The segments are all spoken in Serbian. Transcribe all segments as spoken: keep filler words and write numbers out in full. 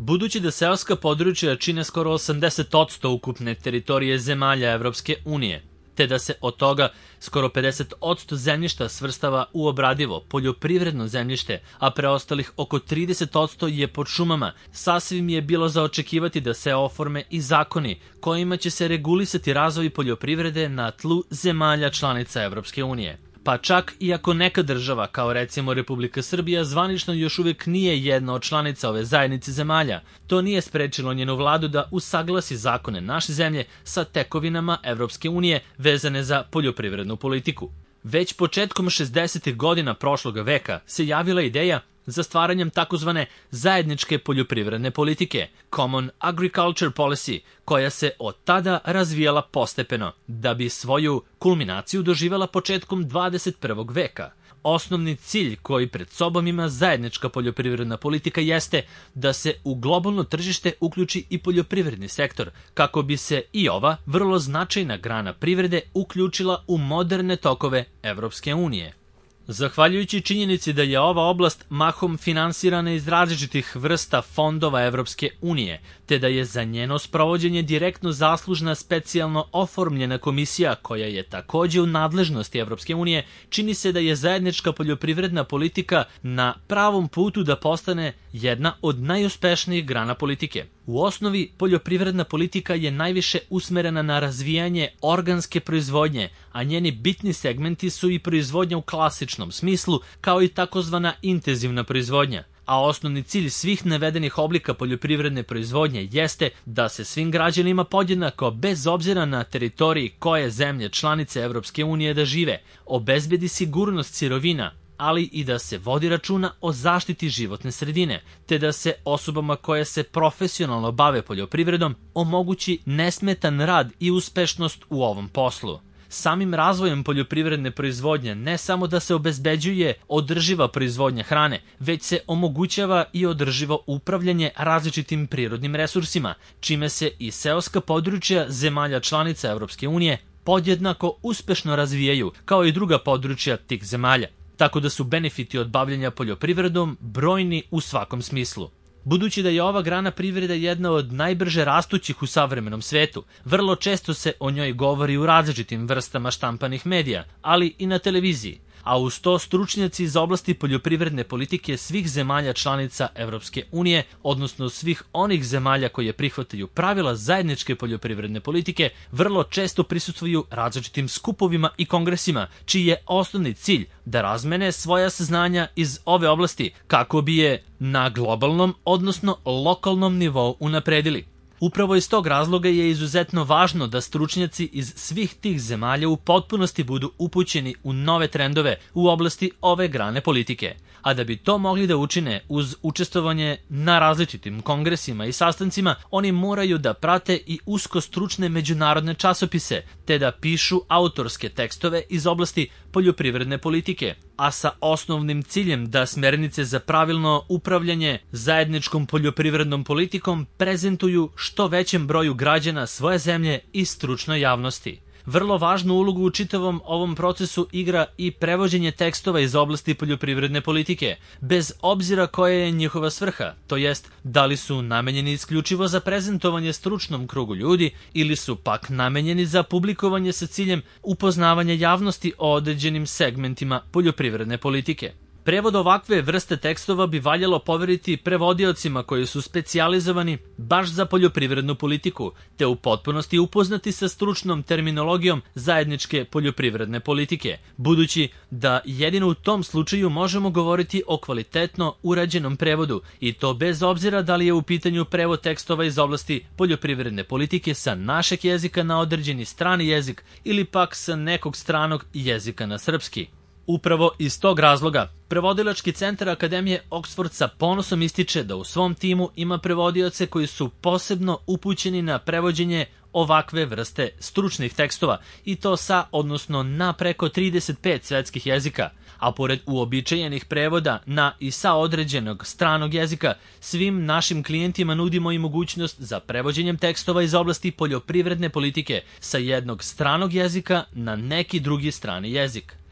Budući da seoska područja čine skoro osamdeset posto ukupne teritorije zemalja Evropske unije, te da se od toga skoro pedeset posto zemljišta svrstava u obradivo poljoprivredno zemljište, a preostalih oko trideset posto je pod šumama, sasvim je bilo za očekivati da se oforme i zakoni kojima će se regulisati razvoj poljoprivrede na tlu zemalja članica Evropske unije. Pa čak i ako neka država, kao recimo Republika Srbija, zvanično još uvijek nije jedna od članica ove zajednice zemalja, to nije sprečilo njenu vladu da usaglasi zakone naše zemlje sa tekovinama Evropske unije vezane za poljoprivrednu politiku. Već početkom šezdesetih godina prošlog veka se javila ideja za stvaranjem takozvane zajedničke poljoprivredne politike, Common Agriculture Policy, koja se od tada razvijala postepeno, da bi svoju kulminaciju doživjela početkom dvadeset prvog veka. Osnovni cilj koji pred sobom ima zajednička poljoprivredna politika jeste da se u globalno tržište uključi i poljoprivredni sektor, kako bi se i ova vrlo značajna grana privrede uključila u moderne tokove Evropske unije. Zahvaljujući činjenici da je ova oblast mahom finansirana iz različitih vrsta fondova Evropske unije, te da je za njeno sprovođenje direktno zaslužna specijalno oformljena komisija koja je takođe u nadležnosti Evropske unije, čini se da je zajednička poljoprivredna politika na pravom putu da postane jedna od najuspešnijih grana politike. U osnovi, poljoprivredna politika je najviše usmerena na razvijanje organske proizvodnje, a njeni bitni segmenti su i proizvodnja u klasičnom smislu, kao i takozvana intenzivna proizvodnja. A osnovni cilj svih navedenih oblika poljoprivredne proizvodnje jeste da se svim građanima podjednako, bez obzira na teritoriji koje zemlje članice Evropske unije da žive, obezbedi sigurnost sirovina, ali i da se vodi računa o zaštiti životne sredine, te da se osobama koje se profesionalno bave poljoprivredom omogući nesmetan rad i uspešnost u ovom poslu. Samim razvojem poljoprivredne proizvodnje ne samo da se obezbeđuje održiva proizvodnja hrane, već se omogućava i održivo upravljanje različitim prirodnim resursima, čime se i seoska područja zemalja članica Evropske unije podjednako uspešno razvijaju, kao i druga područja tih zemalja, tako da su benefiti od bavljenja poljoprivredom brojni u svakom smislu. Budući da je ova grana privrede jedna od najbrže rastućih u savremenom svetu, vrlo često se o njoj govori u različitim vrstama štampanih medija, ali i na televiziji, a uz to stručnjaci iz oblasti poljoprivredne politike svih zemalja članica Evropske unije, odnosno svih onih zemalja koje prihvataju pravila zajedničke poljoprivredne politike, vrlo često prisustvuju različitim skupovima i kongresima, čiji je osnovni cilj da razmene svoja saznanja iz ove oblasti kako bi je na globalnom, odnosno lokalnom nivou unapredili. Upravo iz tog razloga je izuzetno važno da stručnjaci iz svih tih zemalja u potpunosti budu upućeni u nove trendove u oblasti ove grane politike. A da bi to mogli da učine uz učestvovanje na različitim kongresima i sastancima, oni moraju da prate i usko stručne međunarodne časopise, te da pišu autorske tekstove iz oblasti poljoprivredne politike, a sa osnovnim ciljem da smernice za pravilno upravljanje zajedničkom poljoprivrednom politikom prezentuju što većem broju građana svoje zemlje i stručnoj javnosti. Vrlo važnu ulogu u čitavom ovom procesu igra i prevođenje tekstova iz oblasti poljoprivredne politike, bez obzira koja je njihova svrha, to jest da li su namenjeni isključivo za prezentovanje stručnom krugu ljudi ili su pak namenjeni za publikovanje sa ciljem upoznavanja javnosti o određenim segmentima poljoprivredne politike. Prevod ovakve vrste tekstova bi valjalo poveriti prevodiocima koji su specijalizovani baš za poljoprivrednu politiku, te u potpunosti upoznati sa stručnom terminologijom zajedničke poljoprivredne politike, budući da jedino u tom slučaju možemo govoriti o kvalitetno urađenom prevodu, i to bez obzira da li je u pitanju prevod tekstova iz oblasti poljoprivredne politike sa našeg jezika na određeni strani jezik ili pak sa nekog stranog jezika na srpski. Upravo iz tog razloga, Prevodilački centar Akademije Oxford sa ponosom ističe da u svom timu ima prevodioce koji su posebno upućeni na prevođenje ovakve vrste stručnih tekstova, i to sa, odnosno na preko trideset pet svetskih jezika, a pored uobičajenih prevoda na i sa određenog stranog jezika, svim našim klijentima nudimo i mogućnost za prevođenjem tekstova iz oblasti poljoprivredne politike sa jednog stranog jezika na neki drugi strani jezik.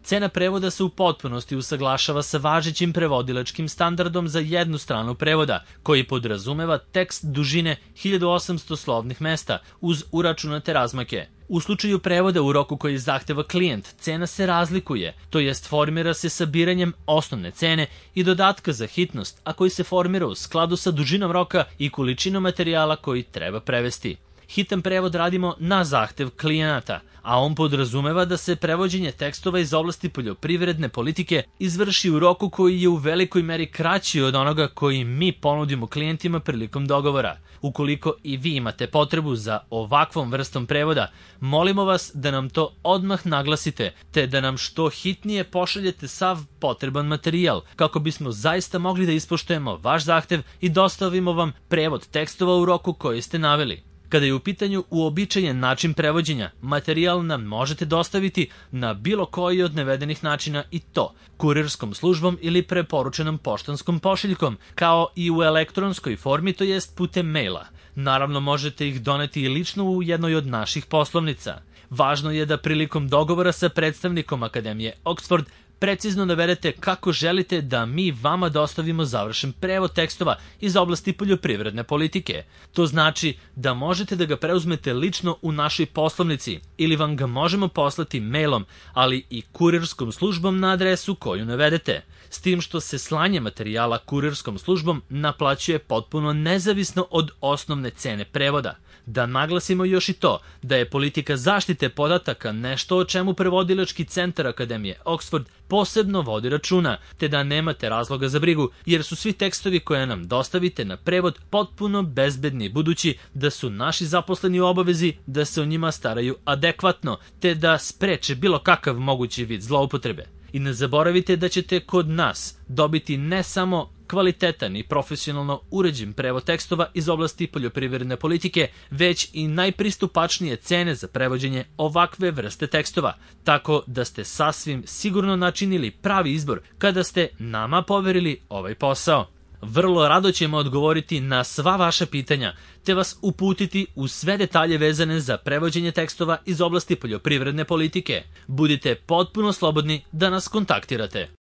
Cena prevoda se u potpunosti usaglašava sa važećim prevodilačkim standardom za jednu stranu prevoda, koji podrazumeva tekst dužine hiljadu osamsto slovnih mesta uz uračunate razmake. U slučaju prevoda u roku koji zahteva klijent, cena se razlikuje, to jest formira se sabiranjem osnovne cene i dodatka za hitnost, a koji se formira u skladu sa dužinom roka i količinom materijala koji treba prevesti. Hitan prevod radimo na zahtev klijenata, a on podrazumeva da se prevođenje tekstova iz oblasti poljoprivredne politike izvrši u roku koji je u velikoj meri kraći od onoga koji mi ponudimo klijentima prilikom dogovora. Ukoliko i vi imate potrebu za ovakvom vrstom prevoda, molimo vas da nam to odmah naglasite, te da nam što hitnije pošaljete sav potreban materijal, kako bismo zaista mogli da ispoštujemo vaš zahtev i dostavimo vam prevod tekstova u roku koji ste naveli. Kada je u pitanju uobičajen način prevođenja, materijal nam možete dostaviti na bilo koji od navedenih načina i to kurirskom službom ili preporučenom poštanskom pošiljkom, kao i u elektronskoj formi, to jest putem maila. Naravno, možete ih doneti i lično u jednoj od naših poslovnica. Važno je da prilikom dogovora sa predstavnikom Akademije Oxford precizno navedete kako želite da mi vama dostavimo završen prevod tekstova iz oblasti poljoprivredne politike. To znači da možete da ga preuzmete lično u našoj poslovnici ili vam ga možemo poslati mailom, ali i kurirskom službom na adresu koju navedete. S tim što se slanje materijala kurirskom službom naplaćuje potpuno nezavisno od osnovne cene prevoda. Da naglasimo još i to da je politika zaštite podataka nešto o čemu prevodilački centar Akademije Oxford posebno vodi računa, te da nemate razloga za brigu, jer su svi tekstovi koje nam dostavite na prevod potpuno bezbedni, budući da su naši zaposleni u obavezi da se o njima staraju adekvatno, te da spreče bilo kakav mogući vid zloupotrebe. I ne zaboravite da ćete kod nas dobiti ne samo kvalitetan i profesionalno uređen prevod tekstova iz oblasti poljoprivredne politike, već i najpristupačnije cene za prevođenje ovakve vrste tekstova, tako da ste sasvim sigurno načinili pravi izbor kada ste nama poverili ovaj posao. Vrlo rado ćemo odgovoriti na sva vaša pitanja, te vas uputiti u sve detalje vezane za prevođenje tekstova iz oblasti poljoprivredne politike. Budite potpuno slobodni da nas kontaktirate.